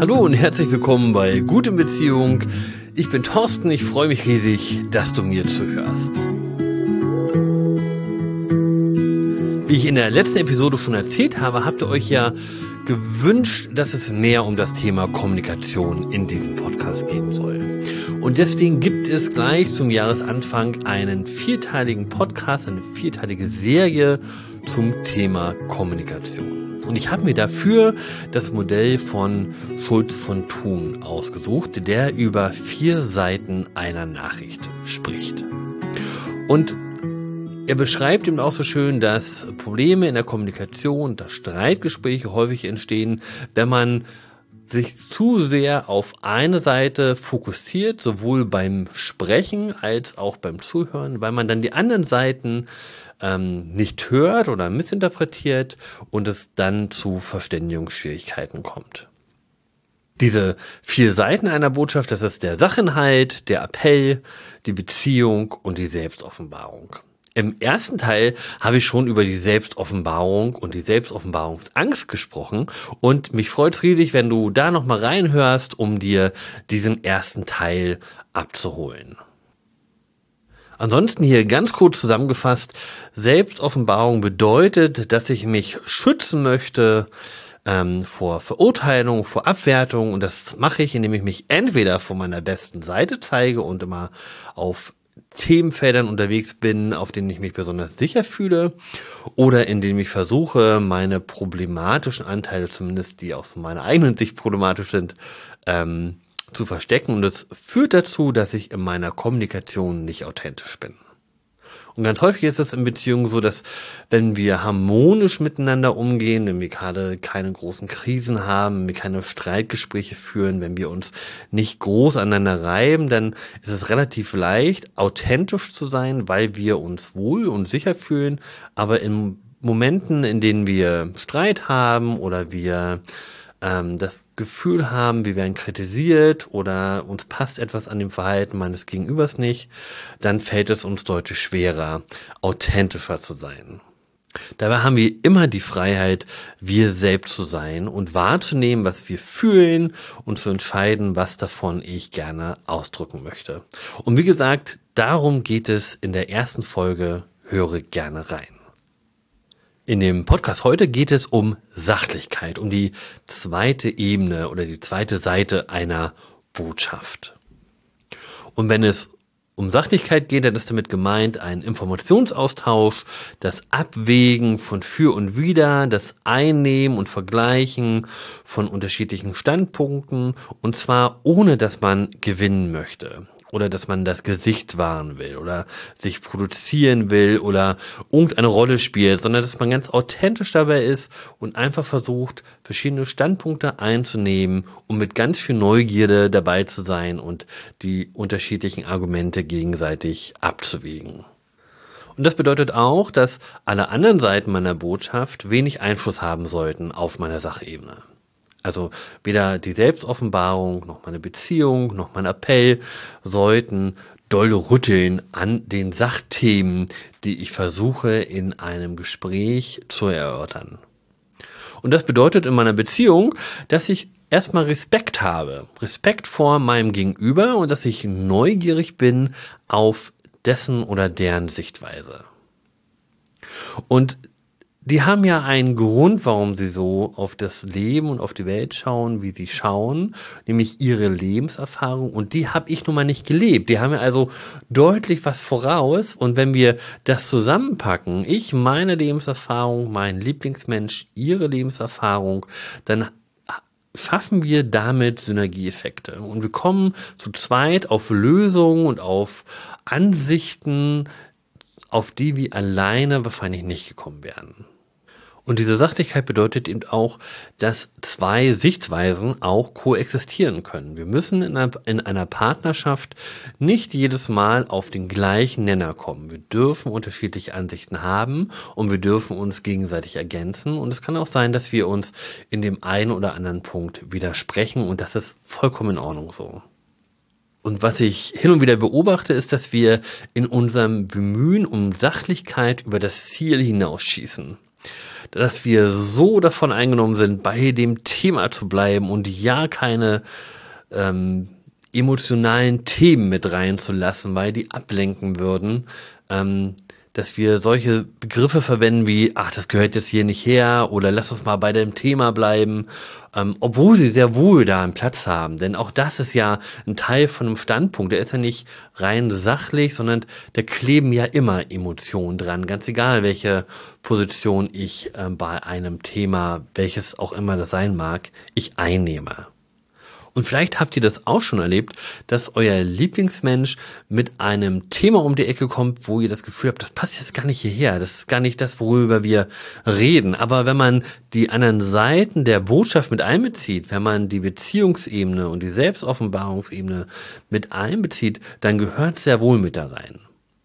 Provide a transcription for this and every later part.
Hallo und herzlich willkommen bei Gut in Beziehung. Ich bin Thorsten, ich freue mich riesig, dass du mir zuhörst. Wie ich in der letzten Episode schon erzählt habe, habt ihr euch ja gewünscht, dass es mehr um das Thema Kommunikation in diesem Podcast gehen soll. Und deswegen gibt es gleich zum Jahresanfang einen vierteiligen Podcast, eine vierteilige Serie zum Thema Kommunikation. Und ich habe mir dafür das Modell von Schulz von Thun ausgesucht, der über 4 Seiten einer Nachricht spricht. Und er beschreibt eben auch so schön, dass Probleme in der Kommunikation, dass Streitgespräche häufig entstehen, wenn man sich zu sehr auf eine Seite fokussiert, sowohl beim Sprechen als auch beim Zuhören, weil man dann die anderen Seiten nicht hört oder missinterpretiert und es dann zu Verständigungsschwierigkeiten kommt. Diese 4 Seiten einer Botschaft, das ist der Sachinhalt, der Appell, die Beziehung und die Selbstoffenbarung. Im ersten Teil habe ich schon über die Selbstoffenbarung und die Selbstoffenbarungsangst gesprochen und mich freut es riesig, wenn du da nochmal reinhörst, um dir diesen ersten Teil abzuholen. Ansonsten hier ganz kurz zusammengefasst, Selbstoffenbarung bedeutet, dass ich mich schützen möchte vor Verurteilung, vor Abwertung, und das mache ich, indem ich mich entweder von meiner besten Seite zeige und immer auf Themenfeldern unterwegs bin, auf denen ich mich besonders sicher fühle, oder indem ich versuche, meine problematischen Anteile, zumindest die aus meiner eigenen Sicht problematisch sind, zu verstecken, und das führt dazu, dass ich in meiner Kommunikation nicht authentisch bin. Und ganz häufig ist es in Beziehungen so, dass wenn wir harmonisch miteinander umgehen, wenn wir gerade keine großen Krisen haben, wenn wir keine Streitgespräche führen, wenn wir uns nicht groß aneinander reiben, dann ist es relativ leicht, authentisch zu sein, weil wir uns wohl und sicher fühlen. Aber in Momenten, in denen wir Streit haben oder wir das Gefühl haben, wir werden kritisiert oder uns passt etwas an dem Verhalten meines Gegenübers nicht, dann fällt es uns deutlich schwerer, authentischer zu sein. Dabei haben wir immer die Freiheit, wir selbst zu sein und wahrzunehmen, was wir fühlen, und zu entscheiden, was davon ich gerne ausdrücken möchte. Und wie gesagt, darum geht es in der ersten Folge. Höre gerne rein. In dem Podcast heute geht es um Sachlichkeit, um die zweite Ebene oder die zweite Seite einer Botschaft. Und wenn es um Sachlichkeit geht, dann ist damit gemeint ein Informationsaustausch, das Abwägen von Für und Wider, das Einnehmen und Vergleichen von unterschiedlichen Standpunkten, und zwar ohne, dass man gewinnen möchte. Oder dass man das Gesicht wahren will oder sich produzieren will oder irgendeine Rolle spielt, sondern dass man ganz authentisch dabei ist und einfach versucht, verschiedene Standpunkte einzunehmen, um mit ganz viel Neugierde dabei zu sein und die unterschiedlichen Argumente gegenseitig abzuwägen. Und das bedeutet auch, dass alle anderen Seiten meiner Botschaft wenig Einfluss haben sollten auf meine Sachebene. Also weder die Selbstoffenbarung, noch meine Beziehung, noch mein Appell sollten doll rütteln an den Sachthemen, die ich versuche in einem Gespräch zu erörtern. Und das bedeutet in meiner Beziehung, dass ich erstmal Respekt habe. Respekt vor meinem Gegenüber und dass ich neugierig bin auf dessen oder deren Sichtweise. Und die haben ja einen Grund, warum sie so auf das Leben und auf die Welt schauen, wie sie schauen, nämlich ihre Lebenserfahrung, und die habe ich nun mal nicht gelebt. Die haben mir also deutlich was voraus, und wenn wir das zusammenpacken, ich, meine Lebenserfahrung, mein Lieblingsmensch, ihre Lebenserfahrung, dann schaffen wir damit Synergieeffekte, und wir kommen zu zweit auf Lösungen und auf Ansichten, auf die wir alleine wahrscheinlich nicht gekommen wären. Und diese Sachlichkeit bedeutet eben auch, dass 2 Sichtweisen auch koexistieren können. Wir müssen in einer Partnerschaft nicht jedes Mal auf den gleichen Nenner kommen. Wir dürfen unterschiedliche Ansichten haben und wir dürfen uns gegenseitig ergänzen. Und es kann auch sein, dass wir uns in dem einen oder anderen Punkt widersprechen, und das ist vollkommen in Ordnung so. Und was ich hin und wieder beobachte, ist, dass wir in unserem Bemühen um Sachlichkeit über das Ziel hinausschießen. Dass wir so davon eingenommen sind, bei dem Thema zu bleiben und ja keine emotionalen Themen mit reinzulassen, weil die ablenken würden, dass wir solche Begriffe verwenden wie, ach, das gehört jetzt hier nicht her oder lass uns mal bei dem Thema bleiben, obwohl sie sehr wohl da einen Platz haben. Denn auch das ist ja ein Teil von einem Standpunkt. Der ist ja nicht rein sachlich, sondern da kleben ja immer Emotionen dran. Ganz egal, welche Position ich bei einem Thema, welches auch immer das sein mag, ich einnehme. Und vielleicht habt ihr das auch schon erlebt, dass euer Lieblingsmensch mit einem Thema um die Ecke kommt, wo ihr das Gefühl habt, das passt jetzt gar nicht hierher, das ist gar nicht das, worüber wir reden. Aber wenn man die anderen Seiten der Botschaft mit einbezieht, wenn man die Beziehungsebene und die Selbstoffenbarungsebene mit einbezieht, dann gehört es sehr wohl mit da rein.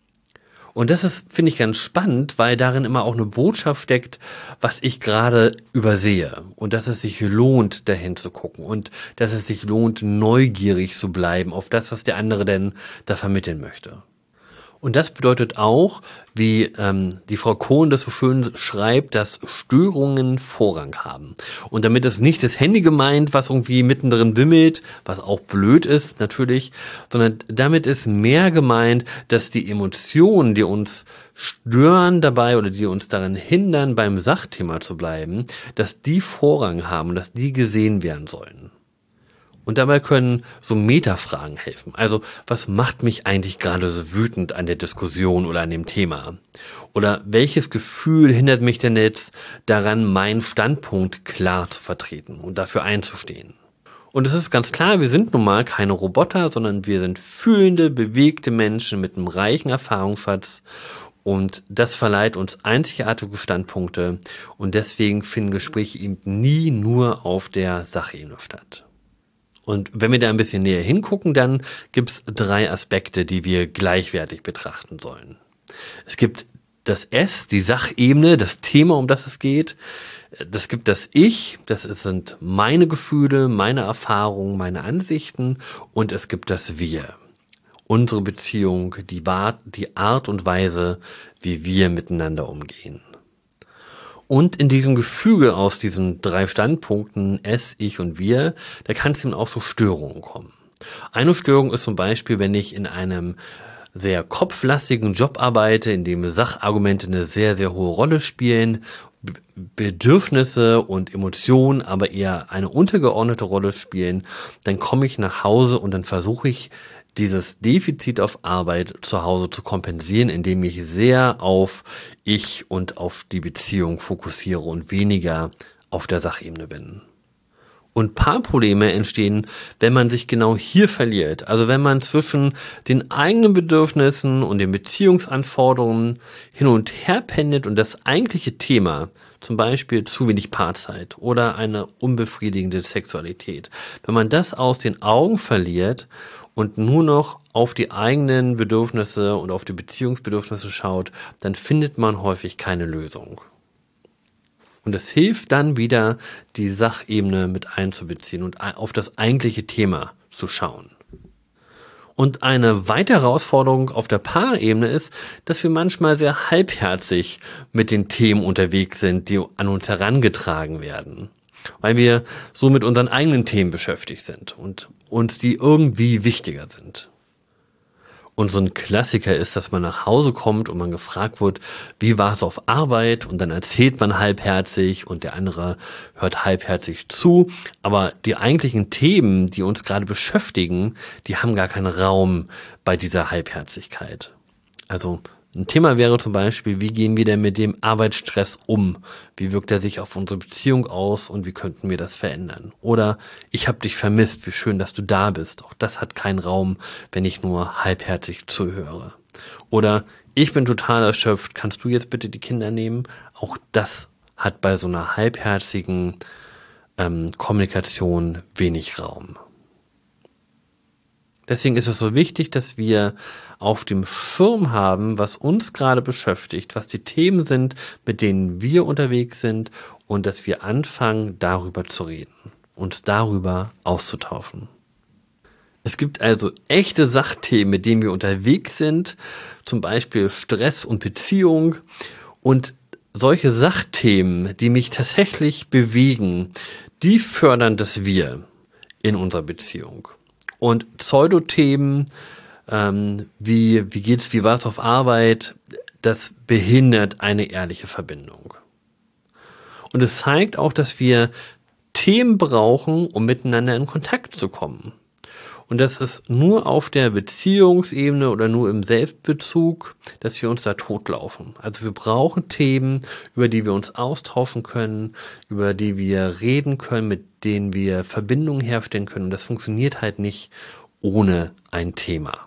Und das ist, finde ich, ganz spannend, weil darin immer auch eine Botschaft steckt, was ich gerade übersehe. Und dass es sich lohnt, dahin zu gucken. Und dass es sich lohnt, neugierig zu bleiben auf das, was der andere denn da vermitteln möchte. Und das bedeutet auch, wie die Frau Kohn das so schön schreibt, dass Störungen Vorrang haben. Und damit ist nicht das Handy gemeint, was irgendwie mittendrin wimmelt, was auch blöd ist natürlich, sondern damit ist mehr gemeint, dass die Emotionen, die uns stören dabei oder die uns daran hindern, beim Sachthema zu bleiben, dass die Vorrang haben und dass die gesehen werden sollen. Und dabei können so Metafragen helfen. Also, was macht mich eigentlich gerade so wütend an der Diskussion oder an dem Thema? Oder welches Gefühl hindert mich denn jetzt daran, meinen Standpunkt klar zu vertreten und dafür einzustehen? Und es ist ganz klar, wir sind nun mal keine Roboter, sondern wir sind fühlende, bewegte Menschen mit einem reichen Erfahrungsschatz. Und das verleiht uns einzigartige Standpunkte. Und deswegen finden Gespräche eben nie nur auf der Sachebene statt. Und wenn wir da ein bisschen näher hingucken, dann gibt es 3 Aspekte, die wir gleichwertig betrachten sollen. Es gibt das S, die Sachebene, das Thema, um das es geht. Das gibt das Ich, sind meine Gefühle, meine Erfahrungen, meine Ansichten. Und es gibt das Wir, unsere Beziehung, die Art und Weise, wie wir miteinander umgehen. Und in diesem Gefüge aus diesen 3 Standpunkten, es, ich und wir, da kann es eben auch so Störungen kommen. Eine Störung ist zum Beispiel, wenn ich in einem sehr kopflastigen Job arbeite, in dem Sachargumente eine sehr, sehr hohe Rolle spielen, Bedürfnisse und Emotionen aber eher eine untergeordnete Rolle spielen, dann komme ich nach Hause und dann versuche ich, dieses Defizit auf Arbeit zu Hause zu kompensieren, indem ich sehr auf ich und auf die Beziehung fokussiere und weniger auf der Sachebene bin. Und Paarprobleme entstehen, wenn man sich genau hier verliert. Also wenn man zwischen den eigenen Bedürfnissen und den Beziehungsanforderungen hin und her pendelt und das eigentliche Thema, zum Beispiel zu wenig Paarzeit oder eine unbefriedigende Sexualität, wenn man das aus den Augen verliert und nur noch auf die eigenen Bedürfnisse und auf die Beziehungsbedürfnisse schaut, dann findet man häufig keine Lösung. Und es hilft dann wieder, die Sachebene mit einzubeziehen und auf das eigentliche Thema zu schauen. Und eine weitere Herausforderung auf der Paarebene ist, dass wir manchmal sehr halbherzig mit den Themen unterwegs sind, die an uns herangetragen werden, weil wir so mit unseren eigenen Themen beschäftigt sind und uns die irgendwie wichtiger sind. Und so ein Klassiker ist, dass man nach Hause kommt und man gefragt wird, wie war es auf Arbeit? Und dann erzählt man halbherzig und der andere hört halbherzig zu. Aber die eigentlichen Themen, die uns gerade beschäftigen, die haben gar keinen Raum bei dieser Halbherzigkeit. Also ein Thema wäre zum Beispiel, wie gehen wir denn mit dem Arbeitsstress um? Wie wirkt er sich auf unsere Beziehung aus und wie könnten wir das verändern? Oder ich habe dich vermisst, wie schön, dass du da bist. Auch das hat keinen Raum, wenn ich nur halbherzig zuhöre. Oder ich bin total erschöpft, kannst du jetzt bitte die Kinder nehmen? Auch das hat bei so einer halbherzigen Kommunikation wenig Raum. Deswegen ist es so wichtig, dass wir auf dem Schirm haben, was uns gerade beschäftigt, was die Themen sind, mit denen wir unterwegs sind und dass wir anfangen, darüber zu reden, uns darüber auszutauschen. Es gibt also echte Sachthemen, mit denen wir unterwegs sind, zum Beispiel Stress und Beziehung, und solche Sachthemen, die mich tatsächlich bewegen, die fördern das Wir in unserer Beziehung. Und Pseudothemen, wie geht's, wie war's auf Arbeit, das behindert eine ehrliche Verbindung. Und es zeigt auch, dass wir Themen brauchen, um miteinander in Kontakt zu kommen. Und das ist nur auf der Beziehungsebene oder nur im Selbstbezug, dass wir uns da totlaufen. Also wir brauchen Themen, über die wir uns austauschen können, über die wir reden können, mit denen wir Verbindungen herstellen können. Und das funktioniert halt nicht ohne ein Thema.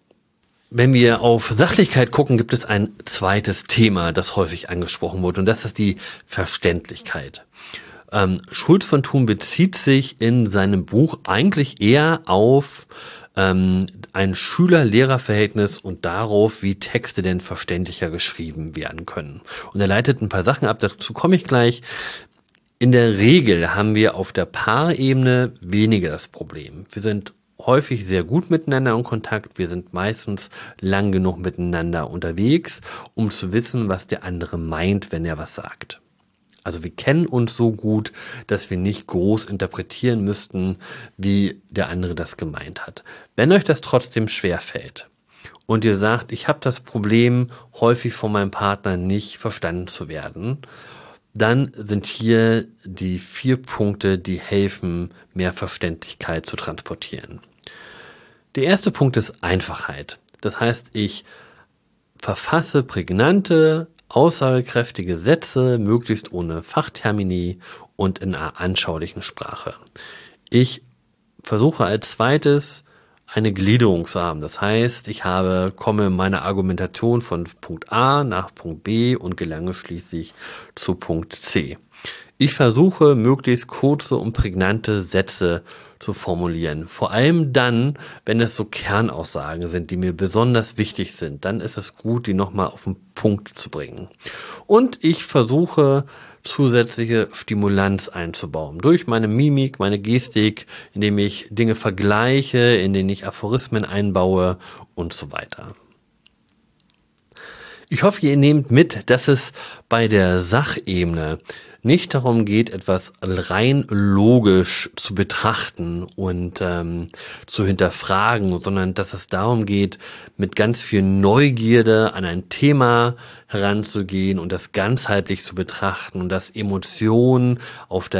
Wenn wir auf Sachlichkeit gucken, gibt es ein zweites Thema, das häufig angesprochen wurde, und das ist die Verständlichkeit. Schulz von Thun bezieht sich in seinem Buch eigentlich eher auf ein Schüler-Lehrer-Verhältnis und darauf, wie Texte denn verständlicher geschrieben werden können. Und er leitet ein paar Sachen ab, dazu komme ich gleich. In der Regel haben wir auf der Paarebene weniger das Problem. Wir sind häufig sehr gut miteinander in Kontakt. Wir sind meistens lang genug miteinander unterwegs, um zu wissen, was der andere meint, wenn er was sagt. Also wir kennen uns so gut, dass wir nicht groß interpretieren müssten, wie der andere das gemeint hat. Wenn euch das trotzdem schwerfällt und ihr sagt, ich habe das Problem, häufig von meinem Partner nicht verstanden zu werden, dann sind hier die 4 Punkte, die helfen, mehr Verständlichkeit zu transportieren. Der erste Punkt ist Einfachheit. Das heißt, ich verfasse prägnante, aussagekräftige Sätze, möglichst ohne Fachtermini und in einer anschaulichen Sprache. Ich versuche als zweites eine Gliederung zu haben. Das heißt, ich komme meine Argumentation von Punkt A nach Punkt B und gelange schließlich zu Punkt C. Ich versuche, möglichst kurze und prägnante Sätze zu formulieren. Vor allem dann, wenn es so Kernaussagen sind, die mir besonders wichtig sind, dann ist es gut, die nochmal auf den Punkt zu bringen. Und ich versuche, zusätzliche Stimulanz einzubauen. Durch meine Mimik, meine Gestik, indem ich Dinge vergleiche, in denen ich Aphorismen einbaue und so weiter. Ich hoffe, ihr nehmt mit, dass es bei der Sachebene nicht darum geht, etwas rein logisch zu betrachten und zu hinterfragen, sondern dass es darum geht, mit ganz viel Neugierde an ein Thema heranzugehen und das ganzheitlich zu betrachten und dass Emotionen auf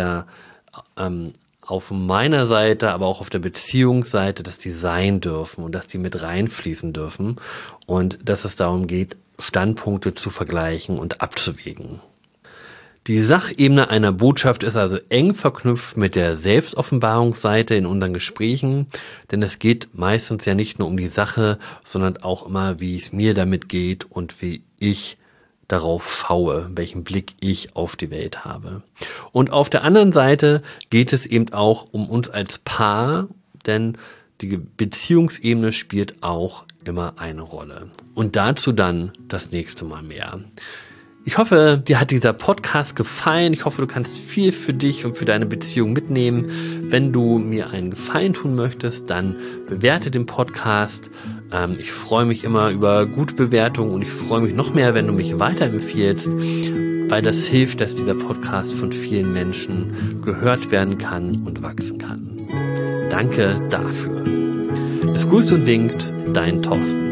meiner Seite, aber auch auf der Beziehungsseite, dass die sein dürfen und dass die mit reinfließen dürfen und dass es darum geht, Standpunkte zu vergleichen und abzuwägen. Die Sachebene einer Botschaft ist also eng verknüpft mit der Selbstoffenbarungsseite in unseren Gesprächen, denn es geht meistens ja nicht nur um die Sache, sondern auch immer, wie es mir damit geht und wie ich darauf schaue, welchen Blick ich auf die Welt habe. Und auf der anderen Seite geht es eben auch um uns als Paar, denn die Beziehungsebene spielt auch immer eine Rolle. Und dazu dann das nächste Mal mehr. Ich hoffe, dir hat dieser Podcast gefallen. Ich hoffe, du kannst viel für dich und für deine Beziehung mitnehmen. Wenn du mir einen Gefallen tun möchtest, dann bewerte den Podcast. Ich freue mich immer über gute Bewertungen und ich freue mich noch mehr, wenn du mich weiterempfiehlst, weil das hilft, dass dieser Podcast von vielen Menschen gehört werden kann und wachsen kann. Danke dafür. Es grüßt und winkt, dein Thorsten.